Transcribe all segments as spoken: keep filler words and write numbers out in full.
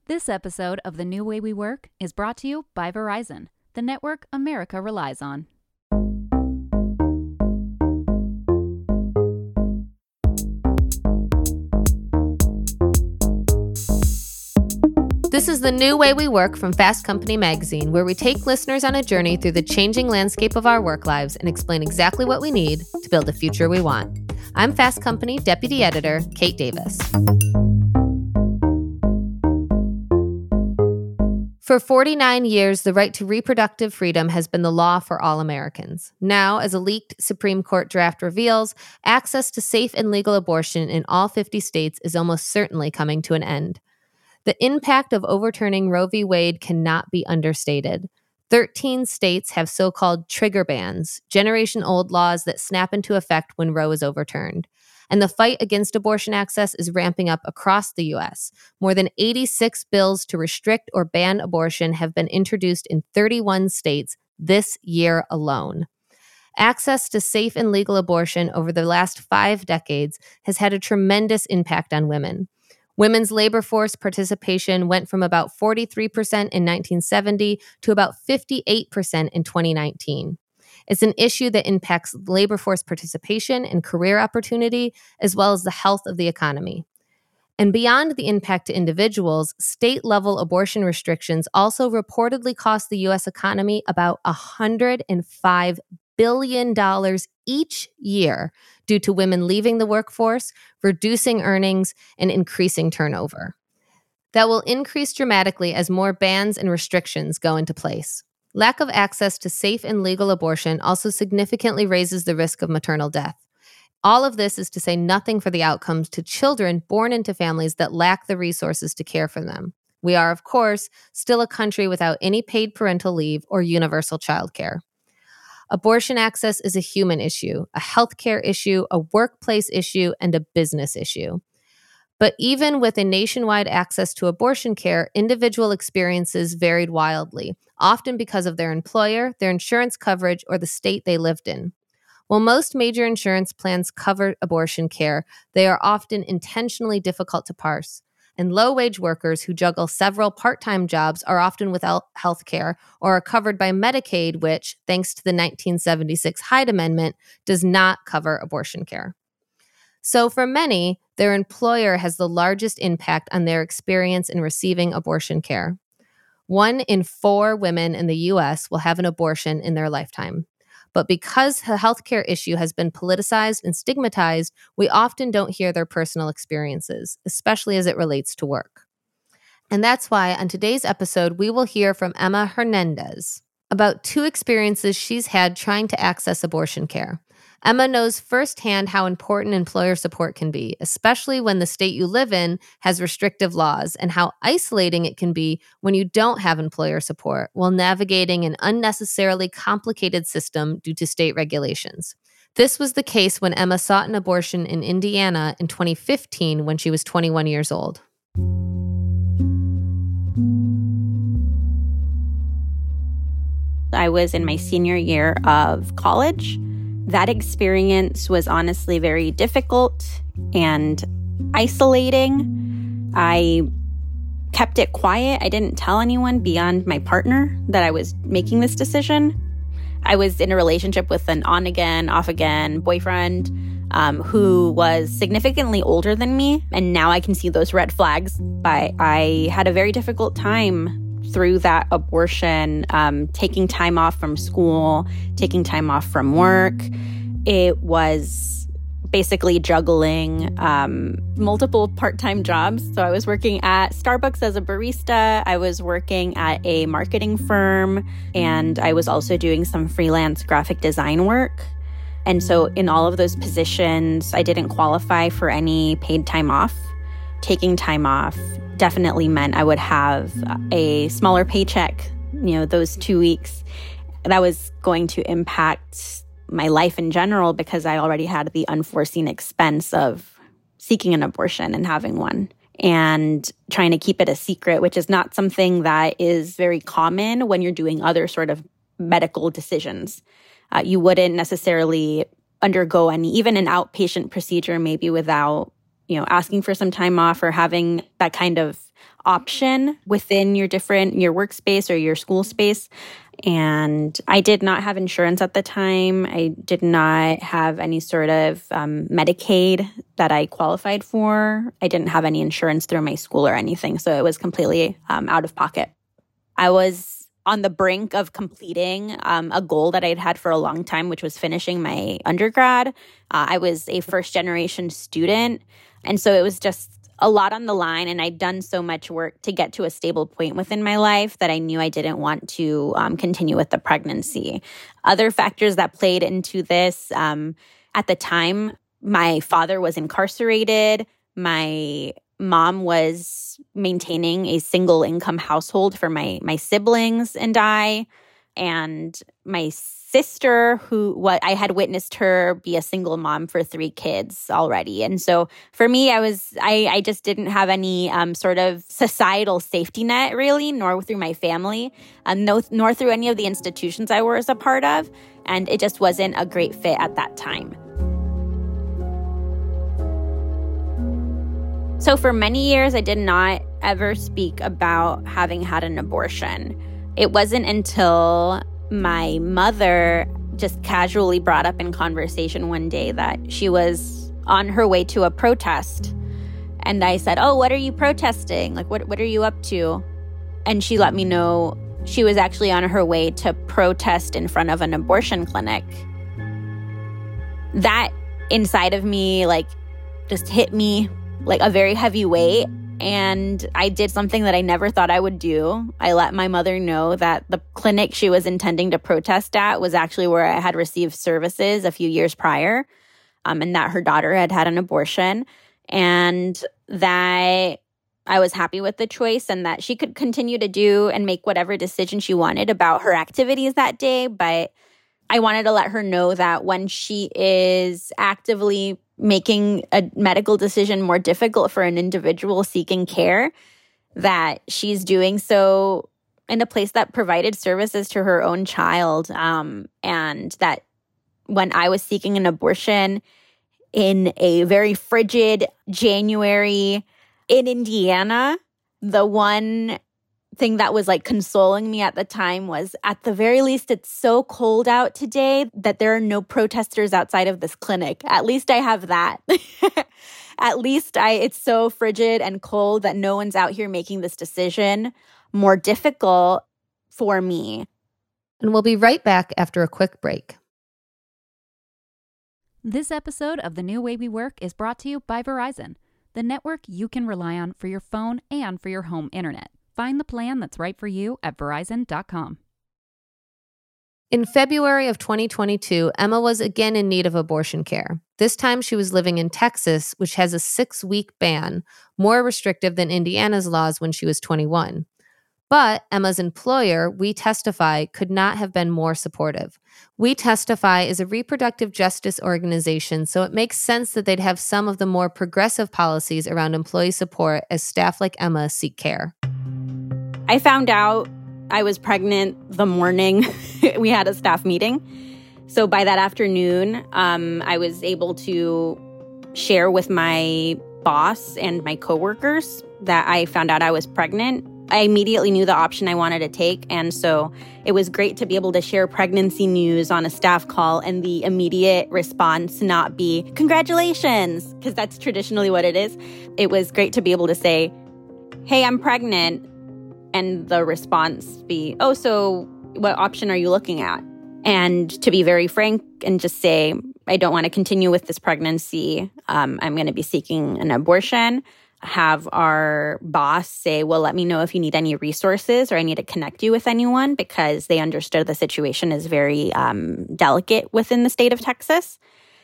This episode of The New Way We Work is brought to you by Verizon, the network America relies on. This is The New Way We Work from Fast Company magazine, where we take listeners on a journey through the changing landscape of our work lives and explain exactly what we need to build the future we want. I'm Fast Company Deputy Editor Kate Davis. For forty-nine years, the right to reproductive freedom has been the law for all Americans. Now, as a leaked Supreme Court draft reveals, access to safe and legal abortion in all fifty states is almost certainly coming to an end. The impact of overturning Roe v. Wade cannot be understated. thirteen states have so-called trigger bans, generation-old laws that snap into effect when Roe is overturned. And the fight against abortion access is ramping up across the U S. More than eighty-six bills to restrict or ban abortion have been introduced in thirty-one states this year alone. Access to safe and legal abortion over the last five decades has had a tremendous impact on women. Women's labor force participation went from about forty-three percent in nineteen seventy to about fifty-eight percent in twenty nineteen. It's an issue that impacts labor force participation and career opportunity, as well as the health of the economy. And beyond the impact to individuals, state-level abortion restrictions also reportedly cost the U S economy about one hundred five billion dollars each year due to women leaving the workforce, reducing earnings, and increasing turnover. That will increase dramatically as more bans and restrictions go into place. Lack of access to safe and legal abortion also significantly raises the risk of maternal death. All of this is to say nothing for the outcomes to children born into families that lack the resources to care for them. We are, of course, still a country without any paid parental leave or universal childcare. Abortion access is a human issue, a healthcare issue, a workplace issue, and a business issue. But even with a nationwide access to abortion care, individual experiences varied wildly, often because of their employer, their insurance coverage, or the state they lived in. While most major insurance plans cover abortion care, they are often intentionally difficult to parse. And low-wage workers who juggle several part-time jobs are often without health care or are covered by Medicaid, which, thanks to the nineteen seventy-six Hyde Amendment, does not cover abortion care. So for many, their employer has the largest impact on their experience in receiving abortion care. One in four women in the U S will have an abortion in their lifetime. But because the healthcare issue has been politicized and stigmatized, we often don't hear their personal experiences, especially as it relates to work. And that's why on today's episode, we will hear from Emma Hernandez about two experiences she's had trying to access abortion care. Emma knows firsthand how important employer support can be, especially when the state you live in has restrictive laws, and how isolating it can be when you don't have employer support while navigating an unnecessarily complicated system due to state regulations. This was the case when Emma sought an abortion in Indiana in twenty fifteen when she was twenty-one years old. I was in my senior year of college. That experience was honestly very difficult and isolating. I kept it quiet. I didn't tell anyone beyond my partner that I was making this decision. I was in a relationship with an on-again, off-again boyfriend um, who was significantly older than me, and now I can see those red flags. But I had a very difficult time through that abortion, um, taking time off from school, taking time off from work. It was basically juggling um, multiple part-time jobs. So I was working at Starbucks as a barista. I was working at a marketing firm, and I was also doing some freelance graphic design work. And so in all of those positions, I didn't qualify for any paid time off. Taking time off definitely meant I would have a smaller paycheck, you know, those two weeks. That was going to impact my life in general because I already had the unforeseen expense of seeking an abortion and having one and trying to keep it a secret, which is not something that is very common when you're doing other sort of medical decisions. Uh, you wouldn't necessarily undergo any, even an outpatient procedure maybe without, you know, asking for some time off or having that kind of option within your different, your workspace or your school space. And I did not have insurance at the time. I did not have any sort of um, Medicaid that I qualified for. I didn't have any insurance through my school or anything. So it was completely um, out of pocket. I was on the brink of completing um, a goal that I'd had for a long time, which was finishing my undergrad. Uh, I was a first generation student. And so it was just a lot on the line, and I'd done so much work to get to a stable point within my life that I knew I didn't want to um, continue with the pregnancy. Other factors that played into this, um, at the time, my father was incarcerated. My mom was maintaining a single income household for my my siblings and I, and my sister, who what I had witnessed her be a single mom for three kids already. And so for me, I was I, I just didn't have any um, sort of societal safety net, really, nor through my family, um, no, nor through any of the institutions I was a part of. And it just wasn't a great fit at that time. So for many years, I did not ever speak about having had an abortion. It wasn't until my mother just casually brought up in conversation one day that she was on her way to a protest. And I said, "Oh, what are you protesting? Like, what, what are you up to?" And she let me know she was actually on her way to protest in front of an abortion clinic. That inside of me, like, just hit me like a very heavy weight. And I did something that I never thought I would do. I let my mother know that the clinic she was intending to protest at was actually where I had received services a few years prior, um, and that her daughter had had an abortion, and that I was happy with the choice and that she could continue to do and make whatever decision she wanted about her activities that day. But I wanted to let her know that when she is actively making a medical decision more difficult for an individual seeking care, that she's doing so in a place that provided services to her own child. Um, and that when I was seeking an abortion in a very frigid January in Indiana, the one thing that was like consoling me at the time was, at the very least, it's so cold out today that there are no protesters outside of this clinic. At least I have that. At least I it's so frigid and cold that no one's out here making this decision more difficult for me. And we'll be right back after a quick break. This episode of The New Way We Work is brought to you by Verizon, the network you can rely on for your phone and for your home internet. Find the plan that's right for you at verizon dot com. In February of twenty twenty-two, Emma was again in need of abortion care. This time she was living in Texas, which has a six-week ban, more restrictive than Indiana's laws when she was twenty-one. But Emma's employer, We Testify, could not have been more supportive. We Testify is a reproductive justice organization, so it makes sense that they'd have some of the more progressive policies around employee support as staff like Emma seek care. I found out I was pregnant the morning we had a staff meeting. So by that afternoon, um, I was able to share with my boss and my coworkers that I found out I was pregnant. I immediately knew the option I wanted to take. And so it was great to be able to share pregnancy news on a staff call and the immediate response not be, "Congratulations," because that's traditionally what it is. It was great to be able to say, "Hey, I'm pregnant." And the response be, "Oh, so what option are you looking at?" And to be very frank and just say, "I don't want to continue with this pregnancy. Um, I'm going to be seeking an abortion." Have our boss say, "Well, let me know if you need any resources or I need to connect you with anyone," because they understood the situation is very um, delicate within the state of Texas.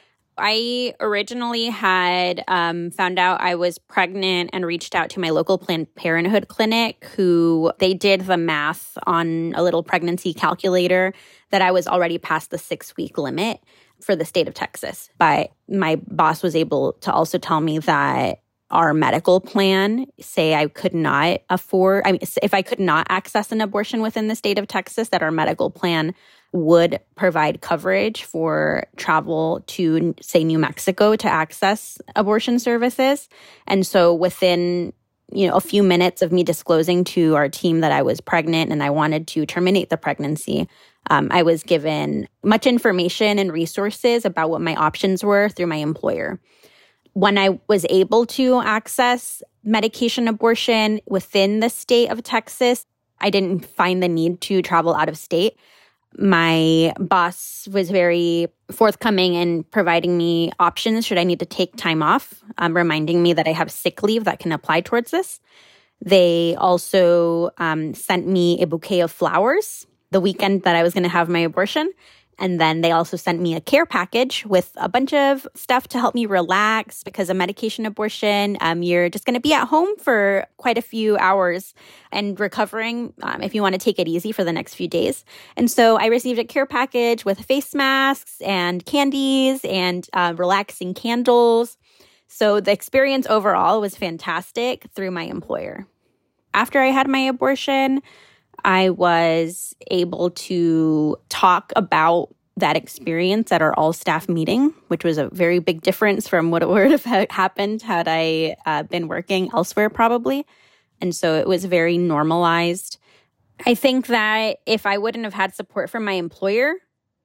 I originally had um, found out I was pregnant and reached out to my local Planned Parenthood clinic, who they did the math on a little pregnancy calculator that I was already past the six-week limit for the state of Texas. But my boss was able to also tell me that our medical plan, say I could not afford, I mean, if I could not access an abortion within the state of Texas, that our medical plan would provide coverage for travel to, say, New Mexico to access abortion services. And so within you know, a few minutes of me disclosing to our team that I was pregnant and I wanted to terminate the pregnancy, um, I was given much information and resources about what my options were through my employer. When I was able to access medication abortion within the state of Texas, I didn't find the need to travel out of state. My boss was very forthcoming in providing me options should I need to take time off, um, reminding me that I have sick leave that can apply towards this. They also um, sent me a bouquet of flowers the weekend that I was going to have my abortion. And then they also sent me a care package with a bunch of stuff to help me relax because a medication abortion, um, you're just going to be at home for quite a few hours and recovering um, if you want to take it easy for the next few days. And so I received a care package with face masks and candies and uh, relaxing candles. So the experience overall was fantastic through my employer. After I had my abortion, I was able to talk about that experience at our all-staff meeting, which was a very big difference from what would have happened had I uh, been working elsewhere probably. And so it was very normalized. I think that if I wouldn't have had support from my employer,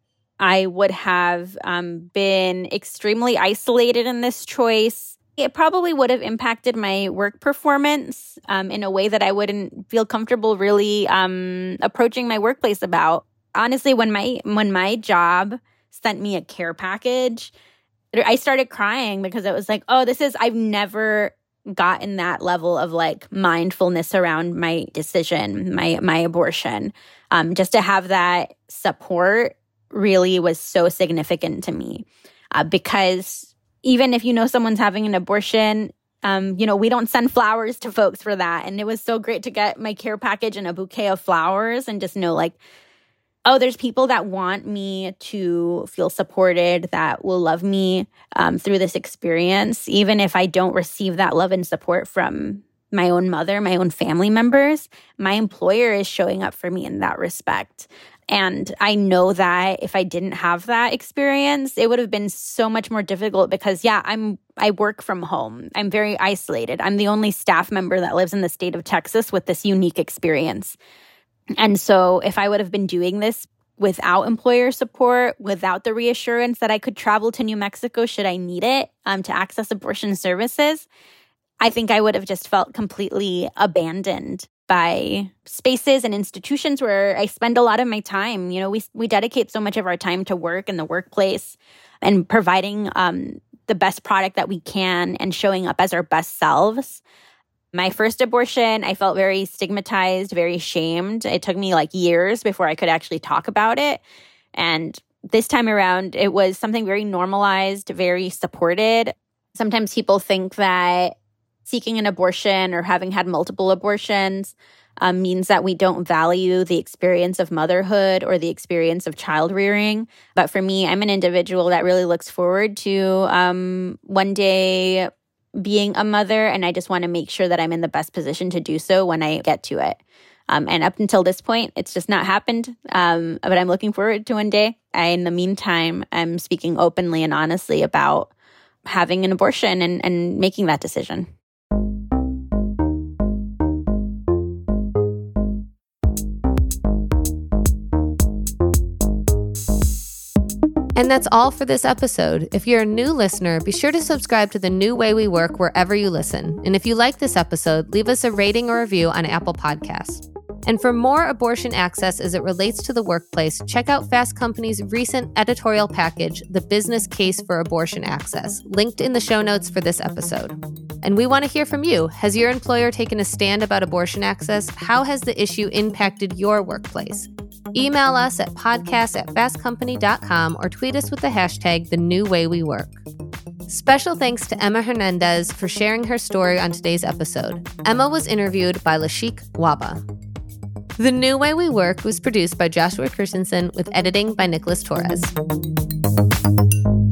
I would have um, been extremely isolated in this choice. It probably would have impacted my work performance um, in a way that I wouldn't feel comfortable really um, approaching my workplace about. Honestly, when my when my job sent me a care package, I started crying because it was like, oh, this is, I've never gotten that level of like mindfulness around my decision, my my abortion. Um, just to have that support really was so significant to me uh, because even if you know someone's having an abortion, um, you know, we don't send flowers to folks for that. And it was so great to get my care package and a bouquet of flowers and just know like, oh, there's people that want me to feel supported, that will love me um, through this experience. Even if I don't receive that love and support from my own mother, my own family members, my employer is showing up for me in that respect. And I know that if I didn't have that experience, it would have been so much more difficult because, yeah, I'm I work from home. I'm very isolated. I'm the only staff member that lives in the state of Texas with this unique experience. And so if I would have been doing this without employer support, without the reassurance that I could travel to New Mexico should I need it um, to access abortion services, I think I would have just felt completely abandoned by spaces and institutions where I spend a lot of my time. You know, we we dedicate so much of our time to work in the workplace and providing um, the best product that we can and showing up as our best selves. My first abortion, I felt very stigmatized, very shamed. It took me like years before I could actually talk about it. And this time around, it was something very normalized, very supported. Sometimes people think that seeking an abortion or having had multiple abortions um, means that we don't value the experience of motherhood or the experience of child rearing. But for me, I'm an individual that really looks forward to um, one day being a mother, and I just want to make sure that I'm in the best position to do so when I get to it. Um, and up until this point, it's just not happened, um, but I'm looking forward to one day. I, in the meantime, I'm speaking openly and honestly about having an abortion and, and making that decision. And that's all for this episode. If you're a new listener, be sure to subscribe to The New Way We Work wherever you listen. And if you like this episode, leave us a rating or review on Apple Podcasts. And for more abortion access as it relates to the workplace, check out Fast Company's recent editorial package, The Business Case for Abortion Access, linked in the show notes for this episode. And we want to hear from you. Has your employer taken a stand about abortion access? How has the issue impacted your workplace? Email us at podcast at fast company dot com or tweet us with the hashtag The New Way We Work. Special thanks to Emma Hernandez for sharing her story on today's episode. Emma was interviewed by Lashik Waba. The New Way We Work was produced by Joshua Christensen with editing by Nicholas Torres.